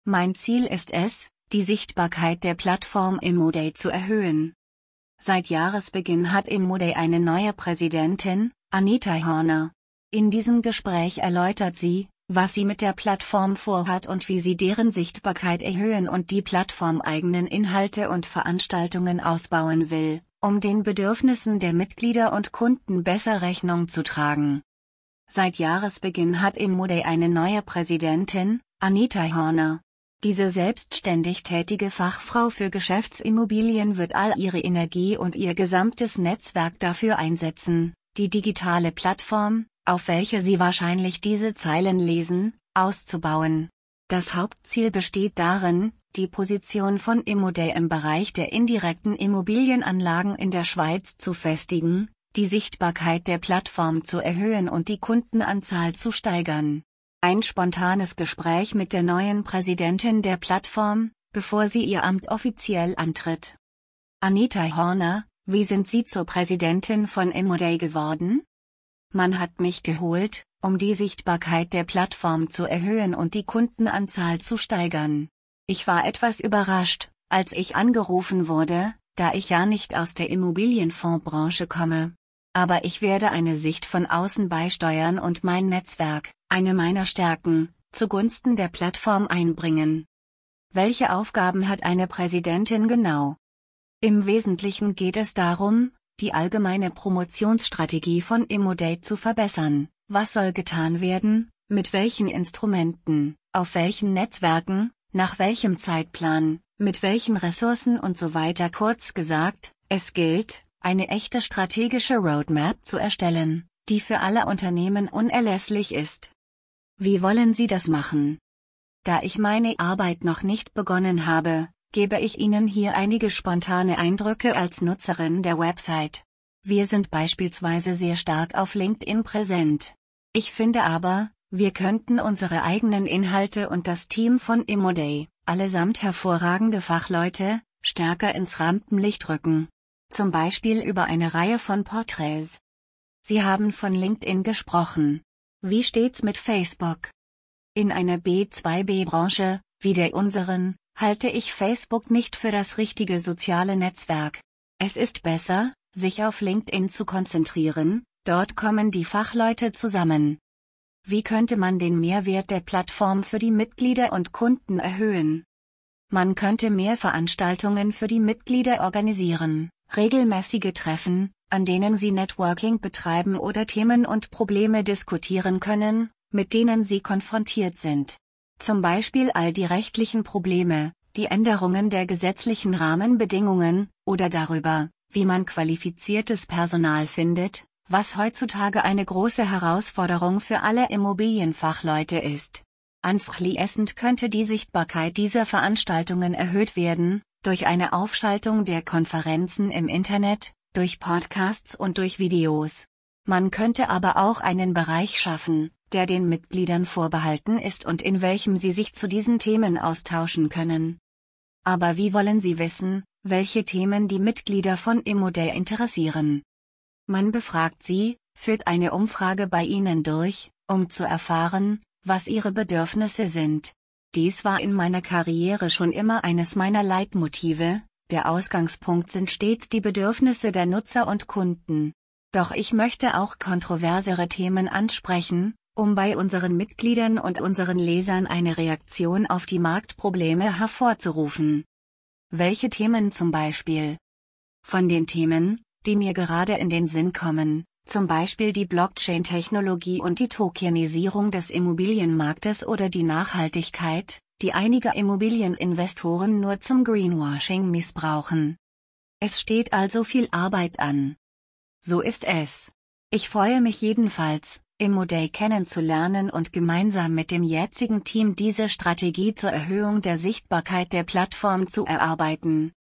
Mein Ziel ist es, die Sichtbarkeit der Plattform Immoday zu erhöhen. Seit Jahresbeginn hat Immoday eine neue Präsidentin, Anita Horner. In diesem Gespräch erläutert sie, was sie mit der Plattform vorhat und wie sie deren Sichtbarkeit erhöhen und die plattformeigenen Inhalte und Veranstaltungen ausbauen will, um den Bedürfnissen der Mitglieder und Kunden besser Rechnung zu tragen. Seit Jahresbeginn hat Immoday eine neue Präsidentin, Anita Horner. Diese selbstständig tätige Fachfrau für Geschäftsimmobilien wird all ihre Energie und ihr gesamtes Netzwerk dafür einsetzen, die digitale Plattform, auf welcher Sie wahrscheinlich diese Zeilen lesen, auszubauen. Das Hauptziel besteht darin, die Position von Immoday im Bereich der indirekten Immobilienanlagen in der Schweiz zu festigen, die Sichtbarkeit der Plattform zu erhöhen und die Kundenanzahl zu steigern. Ein spontanes Gespräch mit der neuen Präsidentin der Plattform, bevor sie ihr Amt offiziell antritt. Anita Horner, wie sind Sie zur Präsidentin von Immoday geworden? Man hat mich geholt, um die Sichtbarkeit der Plattform zu erhöhen und die Kundenanzahl zu steigern. Ich war etwas überrascht, als ich angerufen wurde, da ich ja nicht aus der Immobilienfondsbranche komme. Aber ich werde eine Sicht von außen beisteuern und mein Netzwerk, eine meiner Stärken, zugunsten der Plattform einbringen. Welche Aufgaben hat eine Präsidentin genau? Im Wesentlichen geht es darum, die allgemeine Promotionsstrategie von Immoday zu verbessern. Was soll getan werden, mit welchen Instrumenten, auf welchen Netzwerken, nach welchem Zeitplan, mit welchen Ressourcen und so weiter. Kurz gesagt, es gilt, eine echte strategische Roadmap zu erstellen, die für alle Unternehmen unerlässlich ist. Wie wollen Sie das machen? Da ich meine Arbeit noch nicht begonnen habe, gebe ich Ihnen hier einige spontane Eindrücke als Nutzerin der Website. Wir sind beispielsweise sehr stark auf LinkedIn präsent. Ich finde aber, wir könnten unsere eigenen Inhalte und das Team von Immoday, allesamt hervorragende Fachleute, stärker ins Rampenlicht rücken. Zum Beispiel über eine Reihe von Porträts. Sie haben von LinkedIn gesprochen. Wie steht's mit Facebook? In einer B2B-Branche, wie der unseren, halte ich Facebook nicht für das richtige soziale Netzwerk. Es ist besser, sich auf LinkedIn zu konzentrieren, dort kommen die Fachleute zusammen. Wie könnte man den Mehrwert der Plattform für die Mitglieder und Kunden erhöhen? Man könnte mehr Veranstaltungen für die Mitglieder organisieren, regelmäßige Treffen, an denen sie Networking betreiben oder Themen und Probleme diskutieren können, mit denen sie konfrontiert sind. Zum Beispiel all die rechtlichen Probleme, die Änderungen der gesetzlichen Rahmenbedingungen, oder darüber, wie man qualifiziertes Personal findet, was heutzutage eine große Herausforderung für alle Immobilienfachleute ist. Anschließend könnte die Sichtbarkeit dieser Veranstaltungen erhöht werden, durch eine Aufschaltung der Konferenzen im Internet, durch Podcasts und durch Videos. Man könnte aber auch einen Bereich schaffen, der den Mitgliedern vorbehalten ist und in welchem sie sich zu diesen Themen austauschen können. Aber wie wollen Sie wissen, welche Themen die Mitglieder von Immoday interessieren? Man befragt sie, führt eine Umfrage bei ihnen durch, um zu erfahren, was ihre Bedürfnisse sind. Dies war in meiner Karriere schon immer eines meiner Leitmotive, der Ausgangspunkt sind stets die Bedürfnisse der Nutzer und Kunden. Doch ich möchte auch kontroversere Themen ansprechen, um bei unseren Mitgliedern und unseren Lesern eine Reaktion auf die Marktprobleme hervorzurufen. Welche Themen zum Beispiel? Von den Themen, die mir gerade in den Sinn kommen, zum Beispiel die Blockchain-Technologie und die Tokenisierung des Immobilienmarktes oder die Nachhaltigkeit, die einige Immobilieninvestoren nur zum Greenwashing missbrauchen. Es steht also viel Arbeit an. So ist es. Ich freue mich jedenfalls, Immoday kennenzulernen und gemeinsam mit dem jetzigen Team diese Strategie zur Erhöhung der Sichtbarkeit der Plattform zu erarbeiten.